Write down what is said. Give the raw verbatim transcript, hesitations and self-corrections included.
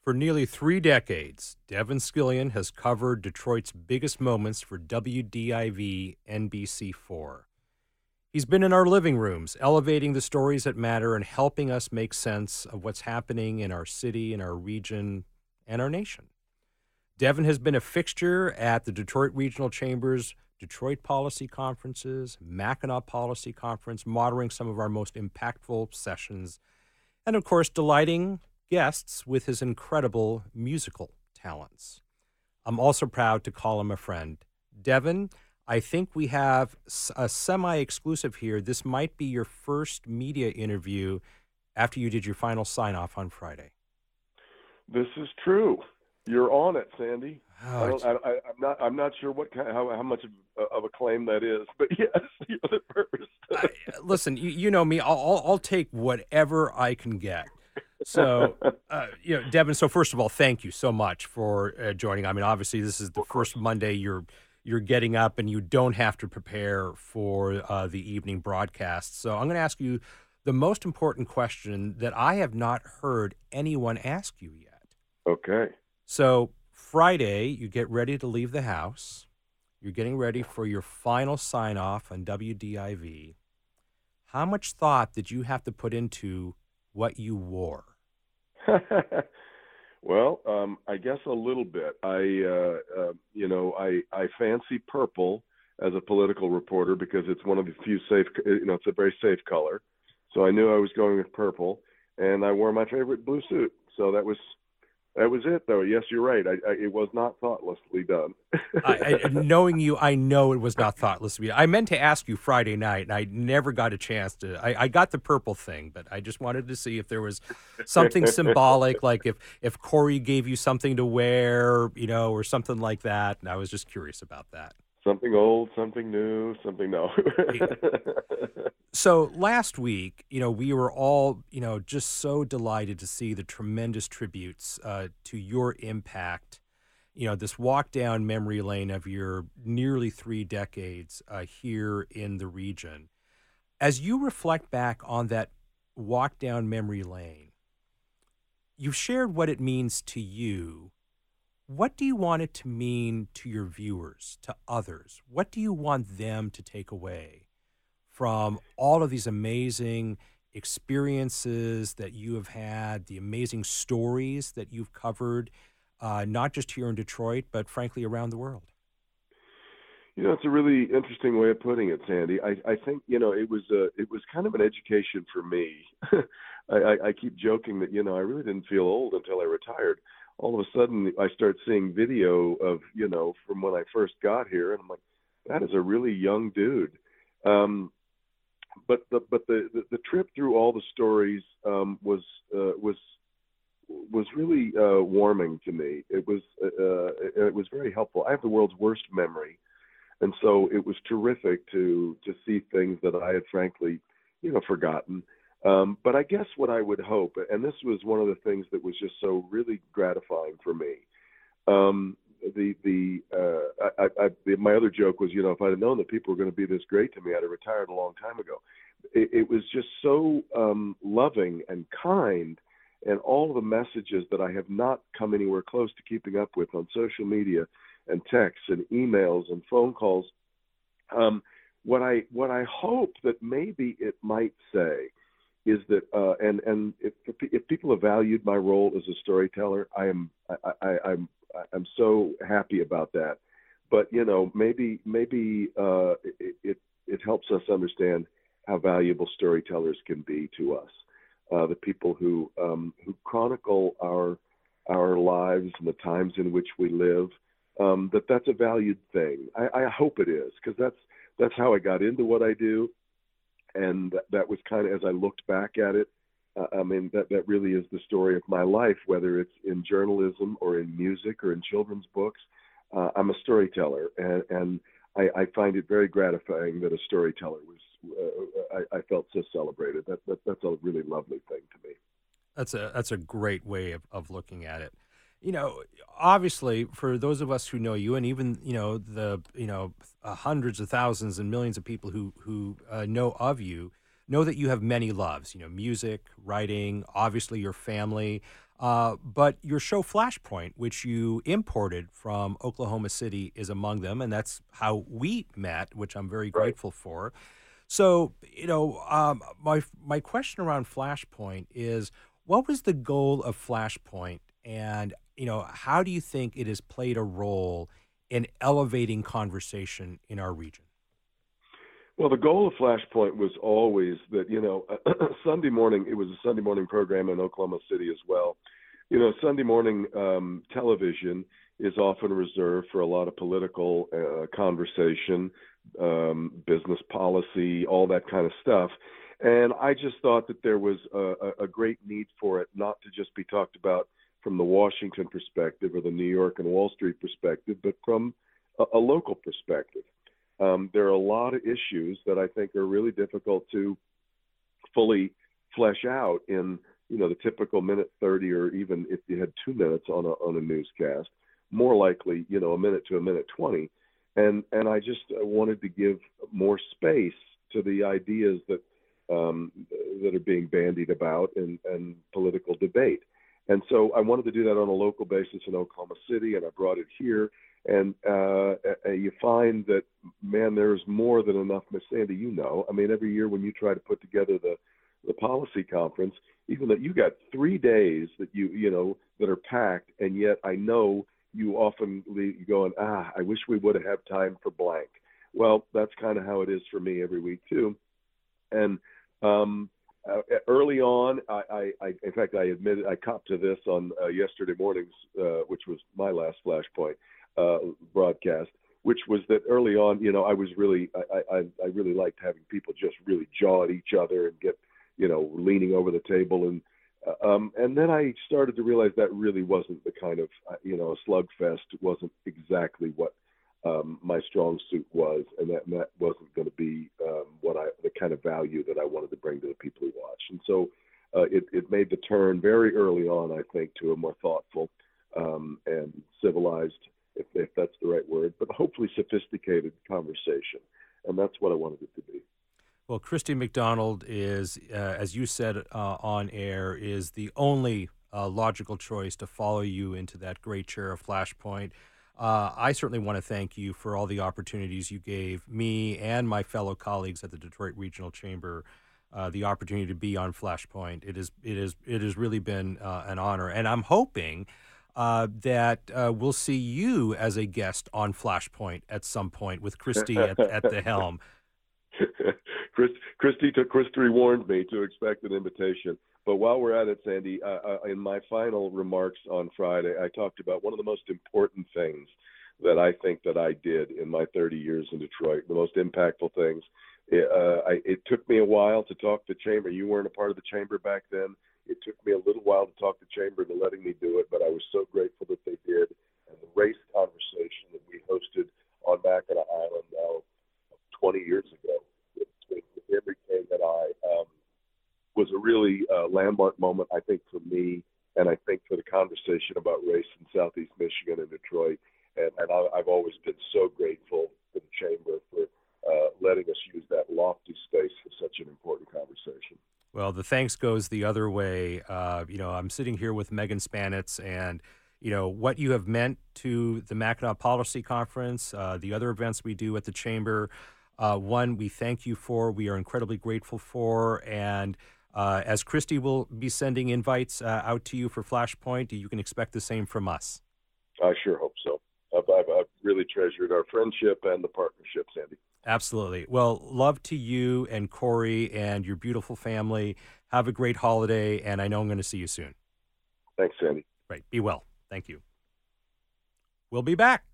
For nearly three decades, Devin Scillian has covered Detroit's biggest moments for W D I V N B C four. He's been in our living rooms, elevating the stories that matter and helping us make sense of what's happening in our city, in our region, and our nation. Devin has been a fixture at the Detroit Regional Chamber's Detroit Policy Conferences, Mackinac Policy Conference, moderating some of our most impactful sessions, and of course, delighting guests with his incredible musical talents. I'm also proud to call him a friend. Devin, I think we have a semi-exclusive here. This might be your first media interview after you did your final sign-off on Friday. This is true. You're on it, Sandy. Oh, I don't, I, I, I'm not. I'm not sure what kind, how how much of, of a claim that is, but yes, you're the first. I, listen, you, you know me. I'll, I'll I'll take whatever I can get. So, uh, you know, Devin. So first of all, thank you so much for uh, joining. I mean, obviously, this is the first Monday you're you're getting up, and you don't have to prepare for uh, the evening broadcast. So I'm going to ask you the most important question that I have not heard anyone ask you yet. Okay. So Friday, you get ready to leave the house. You're getting ready for your final sign-off on W D I V. How much thought did you have to put into what you wore? Well, um, I guess a little bit. I, uh, uh, you know, I, I fancy purple as a political reporter because it's one of the few safe, you know, it's a very safe color. So I knew I was going with purple, and I wore my favorite blue suit. So that was that was it, though. Yes, you're right. I, I, it was not thoughtlessly done. I, I, knowing you, I know it was not thoughtless of you. I meant to ask you Friday night, and I never got a chance to. I, I got the purple thing, but I just wanted to see if there was something symbolic, like if, if Corey gave you something to wear, you know, or something like that. And I was just curious about that. Something old, something new, something no. So last week, you know, we were all, you know, just so delighted to see the tremendous tributes uh, to your impact. You know, this walk down memory lane of your nearly three decades uh, here in the region. As you reflect back on that walk down memory lane, you've shared what it means to you. What do you want it to mean to your viewers, to others? What do you want them to take away from all of these amazing experiences that you have had, the amazing stories that you've covered, uh, not just here in Detroit, but frankly around the world? You know, it's a really interesting way of putting it, Sandy. I, I think, you know, it was a, it was kind of an education for me. I, I, I keep joking that, you know, I really didn't feel old until I retired. All of a sudden, I start seeing video of, you know, from when I first got here, and I'm like, that is a really young dude. Um, but the but the, the, the trip through all the stories um, was uh, was was really uh, warming to me. It was uh, it was very helpful. I have the world's worst memory, and so it was terrific to to see things that I had frankly, you know, forgotten. Um, but I guess what I would hope, and this was one of the things that was just so really gratifying for me. Um, the the uh, I, I, I, my other joke was, you know, if I'd have known that people were going to be this great to me, I'd have retired a long time ago. It, it was just so um, loving and kind, and all the messages that I have not come anywhere close to keeping up with on social media and texts and emails and phone calls. Um, what I what I hope that maybe it might say is that, uh, and and if if people have valued my role as a storyteller, I am I, I, I'm I'm so happy about that. But you know, maybe maybe uh, it, it it helps us understand how valuable storytellers can be to us, uh, the people who um, who chronicle our our lives and the times in which we live. Um, that that's a valued thing. I, I hope it is, because that's that's how I got into what I do. And that, that was kind of, as I looked back at it, uh, I mean, that, that really is the story of my life, whether it's in journalism or in music or in children's books. Uh, I'm a storyteller, and, and I, I find it very gratifying that a storyteller was, uh, I, I felt so celebrated. That, that That's a really lovely thing to me. That's a, that's a great way of, of looking at it. You know, obviously, for those of us who know you, and even, you know, the, you know, uh, hundreds of thousands and millions of people who, who uh, know of you, know that you have many loves, you know, music, writing, obviously your family. Uh, but your show Flashpoint, which you imported from Oklahoma City, is among them, and that's how we met, which I'm very Right. grateful for. So, you know, um, my my question around Flashpoint is, what was the goal of Flashpoint, and you know, how do you think it has played a role in elevating conversation in our region? Well, the goal of Flashpoint was always that, you know, Sunday morning, it was a Sunday morning program in Oklahoma City as well. You know, Sunday morning um, television is often reserved for a lot of political uh, conversation, um, business policy, all that kind of stuff. And I just thought that there was a, a a great need for it not to just be talked about from the Washington perspective or the New York and Wall Street perspective, but from a, a local perspective. Um, there are a lot of issues that I think are really difficult to fully flesh out in, you know, the typical minute thirty, or even if you had two minutes on a on a newscast, more likely, you know, a minute to a minute twenty. And and I just uh, wanted to give more space to the ideas that um, that are being bandied about in, in political debate. And so I wanted to do that on a local basis in Oklahoma City, and I brought it here. And uh, uh, you find that, man, there's more than enough. Miss Sandy, you know, I mean, every year when you try to put together the the policy conference, even that you got three days that you you know that are packed, and yet I know you often leave going, ah, I wish we would have had time for blank. Well, that's kind of how it is for me every week too. And um, uh, early on, I, I, I, in fact, I admitted I copped to this on uh, yesterday morning's, uh, which was my last Flashpoint uh, broadcast, which was that early on, you know, I was really, I, I, I really liked having people just really jaw at each other and get, you know, leaning over the table. And uh, um, and then I started to realize that really wasn't the kind of, uh, you know, a slugfest. It wasn't exactly what um, my strong suit was, and that, and that wasn't going to be um, what I, the kind of value that I wanted to bring to the people who watch. And so uh, it, it made the turn very early on, I think, to a more thoughtful um, and civilized, if, if that's the right word, but hopefully sophisticated conversation. And that's what I wanted it to be. Well, Christy McDonald is, uh, as you said uh, on air, is the only uh, logical choice to follow you into that great chair of Flashpoint. Uh, I certainly want to thank you for all the opportunities you gave me and my fellow colleagues at the Detroit Regional Chamber, uh, the opportunity to be on Flashpoint. It is, it is, it has really been uh, an honor, and I'm hoping uh, that uh, we'll see you as a guest on Flashpoint at some point with Christy at, at the helm. Chris, Christy, to, Christy warned me to expect an invitation. But while we're at it, Sandy, uh, uh, in my final remarks on Friday, I talked about one of the most important things that I think that I did in my thirty years in Detroit, the most impactful things. It, uh, I, it took me a while to talk to Chamber. You weren't a part of the Chamber back then. It took me a little while to talk to Chamber into letting me do it, but I was so grateful that they did. And the race conversation that we hosted on Mackinac Island now twenty years ago with, with Henry King and I um, was a really uh, landmark moment, I think, for me, and I think for the conversation about race in Southeast Michigan and Detroit. And, and I, I've always been so grateful to the Chamber for uh, letting us use that lofty space for such an important conversation. Well, the thanks goes the other way. Uh, you know, I'm sitting here with Megan Spanitz, and you know what you have meant to the Mackinac Policy Conference, uh, the other events we do at the Chamber. Uh, one, we thank you for. We are incredibly grateful for, and uh, as Christy will be sending invites uh, out to you for Flashpoint, you can expect the same from us. I sure hope so. I've, I've, I've really treasured our friendship and the partnership, Sandy. Absolutely. Well, love to you and Corey and your beautiful family. Have a great holiday, and I know I'm going to see you soon. Thanks, Sandy. Right. Be well. Thank you. We'll be back.